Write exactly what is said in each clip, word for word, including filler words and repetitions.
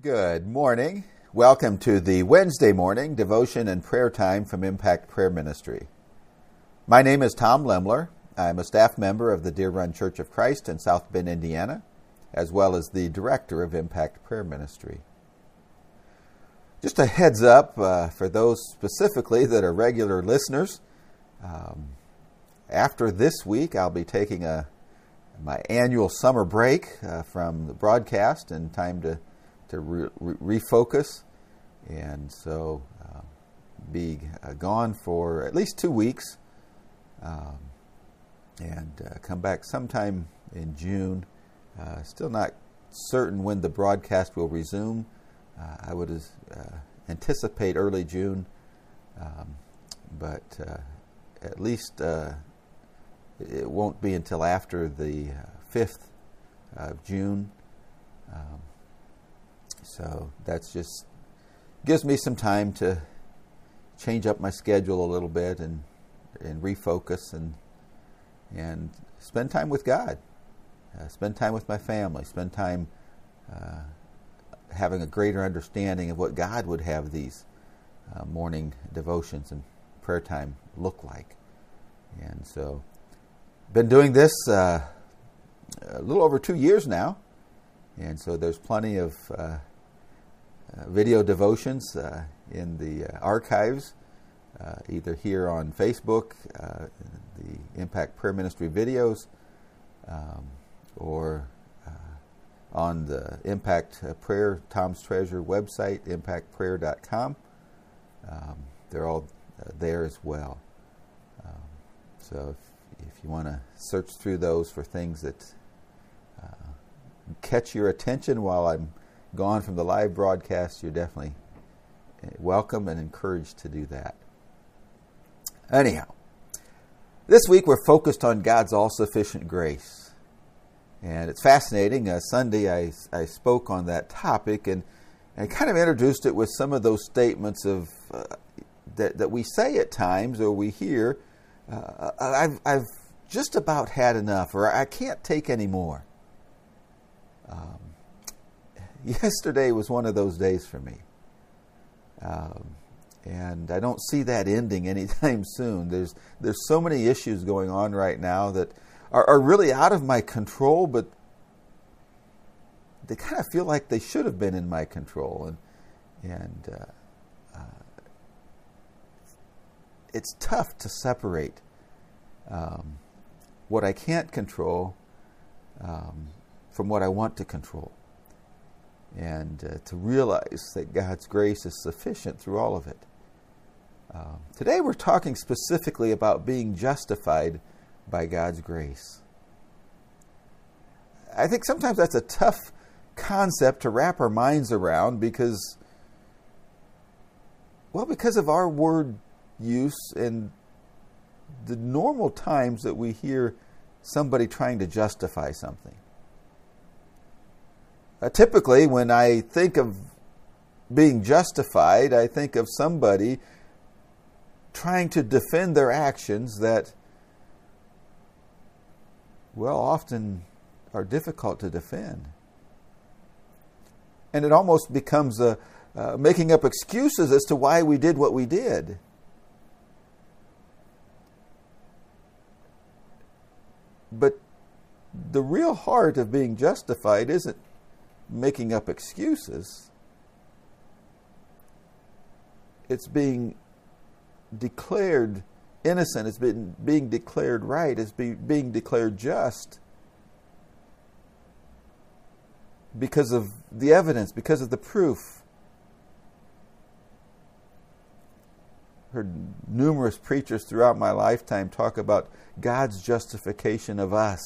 Good morning. Welcome to the Wednesday morning devotion and prayer time from Impact Prayer Ministry. My name is Tom Lemler. I'm a staff member of the Deer Run Church of Christ in South Bend, Indiana, as well as the director of Impact Prayer Ministry. Just a heads up uh, for those specifically that are regular listeners. Um, after this week, I'll be taking a my annual summer break uh, from the broadcast and time to to re- re- refocus, and so uh, be uh, gone for at least two weeks, um, and uh, come back sometime in June. Uh, still not certain when the broadcast will resume. Uh, I would uh, anticipate early June, um, but uh, at least uh, it won't be until after the fifth of June. Um, So that's just gives me some time to change up my schedule a little bit and and refocus and and spend time with God, uh, spend time with my family, spend time uh, having a greater understanding of what God would have these uh, morning devotions and prayer time look like. And so, been doing this uh, a little over two years now, and so there's plenty of uh, Uh, video devotions uh, in the uh, archives, uh, either here on Facebook, uh, the Impact Prayer Ministry videos, um, or uh, on the Impact Prayer Tom's Treasure website, impact prayer dot com. Um, they're all uh, there as well. Um, so if, if you want to search through those for things that uh, catch your attention while I'm gone from the live broadcast, you're definitely welcome and encouraged to do that. Anyhow, this week we're focused on God's all-sufficient grace. And it's fascinating. Uh, Sunday I, I spoke on that topic and, and kind of introduced it with some of those statements of uh, that, that we say at times or we hear, uh, I've, I've just about had enough, or I can't take any more. Um, Yesterday was one of those days for me. Um, and I don't see that ending anytime soon. There's there's so many issues going on right now that are, are really out of my control, but they kind of feel like they should have been in my control. And, and uh, uh, it's tough to separate um, what I can't control um, from what I want to control. And uh, to realize that God's grace is sufficient through all of it. Um, today we're talking specifically about being justified by God's grace. I think sometimes that's a tough concept to wrap our minds around because, well, because of our word use and the normal times that we hear somebody trying to justify something. Uh, typically, when I think of being justified, I think of somebody trying to defend their actions that, well, often are difficult to defend. And it almost becomes a, uh, making up excuses as to why we did what we did. But the real heart of being justified isn't making up excuses. It's being declared innocent. It's been being declared right. It's be, being declared just because of the evidence, because of the proof. Heard numerous preachers throughout my lifetime talk about God's justification of us.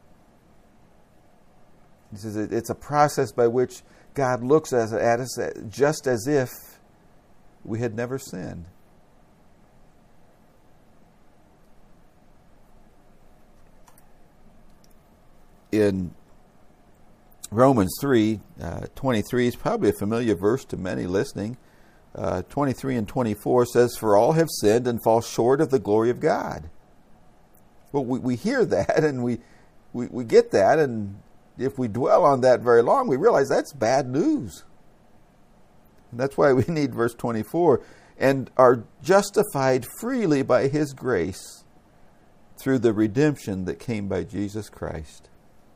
He says it's a process by which God looks at us just as if we had never sinned. In Romans three, uh, twenty-three is probably a familiar verse to many listening. Uh, twenty-three and twenty-four says, "For all have sinned and fall short of the glory of God." Well, we, we hear that and we, we, we get that, and if we dwell on that very long, we realize that's bad news. That's why we need verse twenty-four. And are justified freely by His grace through the redemption that came by Jesus Christ.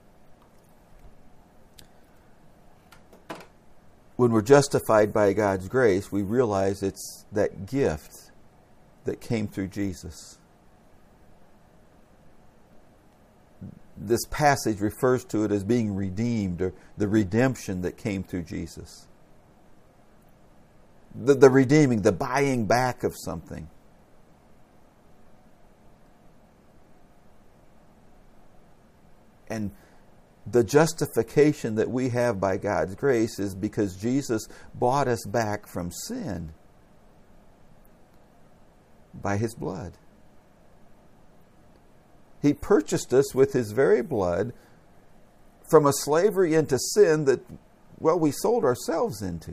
When we're justified by God's grace, we realize it's that gift that came through Jesus. This passage refers to it as being redeemed, or the redemption that came through Jesus. The, the redeeming, the buying back of something. And the justification that we have by God's grace is because Jesus bought us back from sin by His blood. He purchased us with His very blood from a slavery into sin that, well, we sold ourselves into.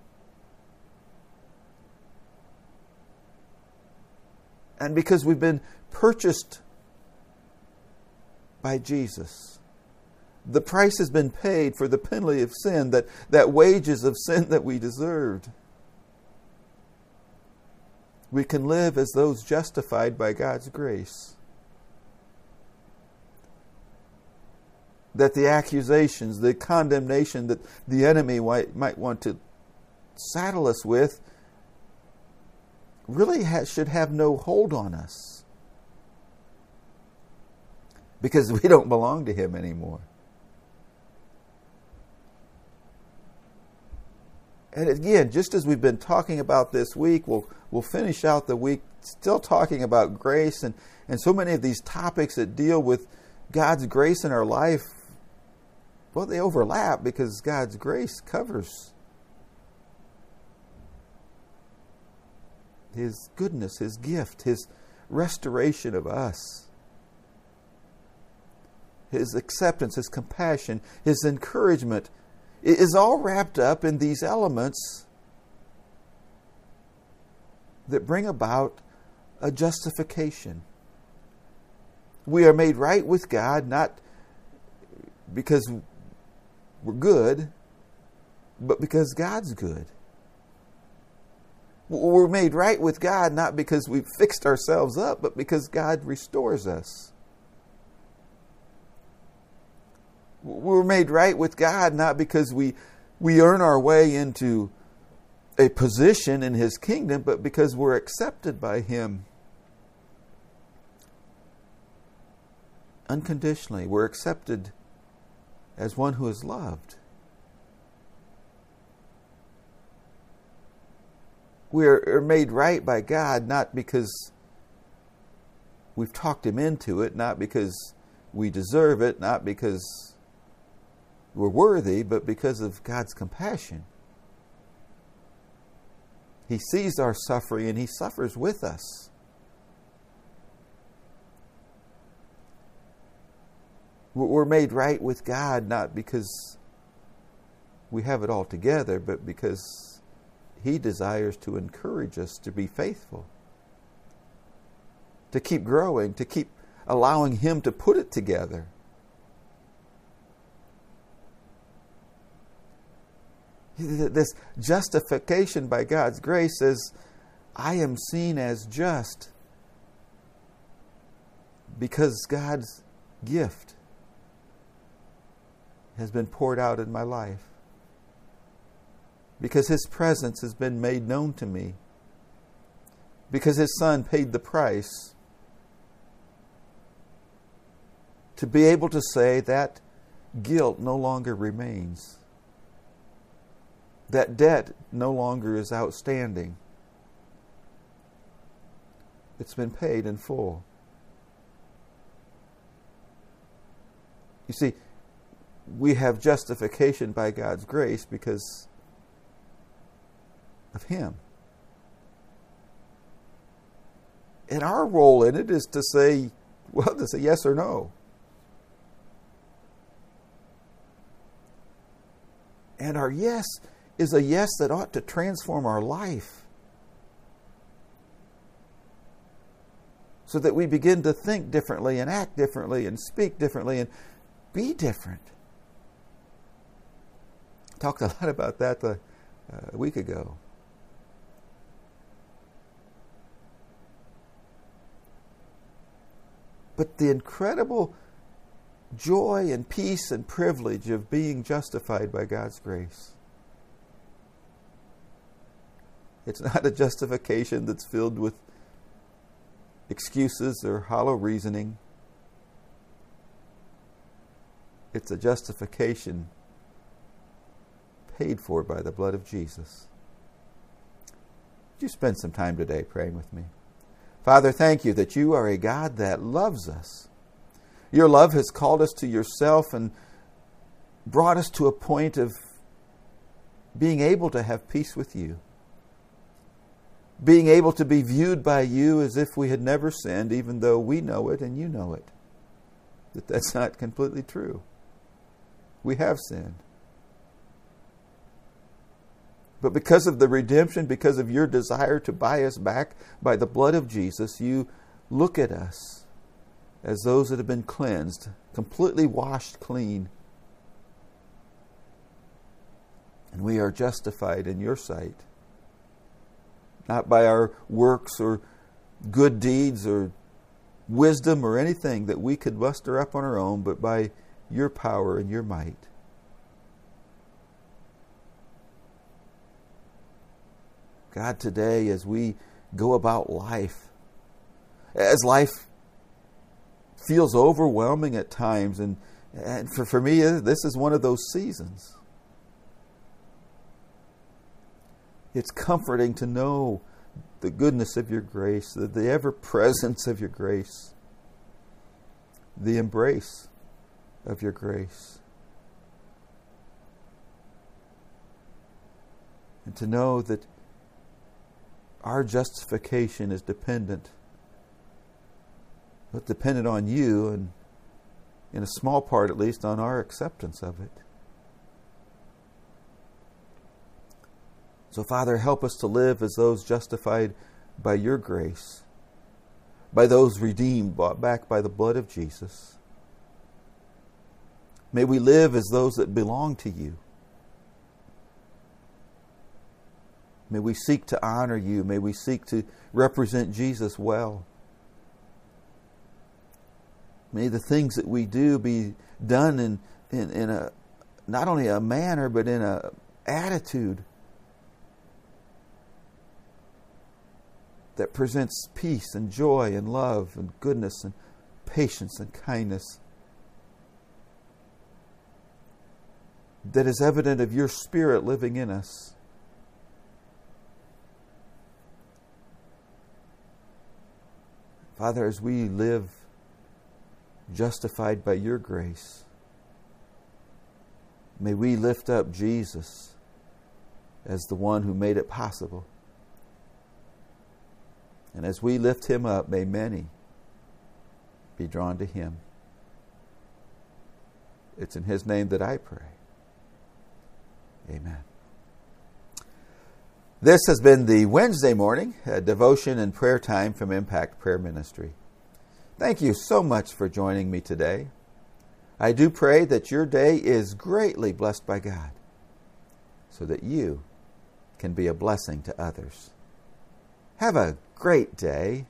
And because we've been purchased by Jesus, the price has been paid for the penalty of sin, that, that wages of sin that we deserved. We can live as those justified by God's grace. That the accusations, the condemnation that the enemy might, might want to saddle us with really ha- should have no hold on us. Because we don't belong to Him anymore. And again, just as we've been talking about this week, we'll we'll finish out the week still talking about grace, and, and so many of these topics that deal with God's grace in our life, well, they overlap because God's grace covers His goodness, His gift, His restoration of us, His acceptance, His compassion, His encouragement. It is all wrapped up in these elements that bring about a justification. We are made right with God, not because we're good, but because God's good. We're made right with God not because we've fixed ourselves up, but because God restores us. We're made right with God not because we we earn our way into a position in His kingdom, but because we're accepted by Him unconditionally. We're accepted as one who is loved. We are made right by God not because we've talked Him into it, not because we deserve it, not because we're worthy, but because of God's compassion. He sees our suffering and He suffers with us. We're made right with God not because we have it all together, but because He desires to encourage us to be faithful, to keep growing, to keep allowing Him to put it together. This justification by God's grace says, I am seen as just because God's gift has been poured out in my life. Because His presence has been made known to me. Because His Son paid the price to be able to say that guilt no longer remains. That debt no longer is outstanding. It's been paid in full. You see, we have justification by God's grace because of Him. And our role in it is to say, well, to say yes or no. And our yes is a yes that ought to transform our life, so that we begin to think differently and act differently and speak differently and be different. Talked a lot about that the, uh, a week ago. But the incredible joy and peace and privilege of being justified by God's grace. It's not a justification that's filled with excuses or hollow reasoning. It's a justification paid for by the blood of Jesus. Would you spend some time today praying with me? Father, thank you that you are a God that loves us. Your love has called us to yourself and brought us to a point of being able to have peace with you. Being able to be viewed by you as if we had never sinned, even though we know it and you know it. That that's not completely true. We have sinned. But because of the redemption, because of your desire to buy us back by the blood of Jesus, you look at us as those that have been cleansed, completely washed clean. And we are justified in your sight. Not by our works or good deeds or wisdom or anything that we could muster up on our own, but by your power and your might. God, today as we go about life, as life feels overwhelming at times, and, and for, for me, this is one of those seasons. It's comforting to know the goodness of your grace, the, the ever-presence of your grace, the embrace of your grace. And to know that our justification is dependent, but dependent on you, and in a small part at least on our acceptance of it. So Father, help us to live as those justified by your grace, by those redeemed, bought back by the blood of Jesus. May we live as those that belong to you. May we seek to honor you. May we seek to represent Jesus well. May the things that we do be done in, in, in a not only a manner, but in a attitude that presents peace and joy and love and goodness and patience and kindness, that is evident of your Spirit living in us. Father, as we live justified by your grace, may we lift up Jesus as the one who made it possible. And as we lift him up, may many be drawn to him. It's in his name that I pray. Amen. This has been the Wednesday morning uh, devotion and prayer time from Impact Prayer Ministry. Thank you so much for joining me today. I do pray that your day is greatly blessed by God, so that you can be a blessing to others. Have a great day,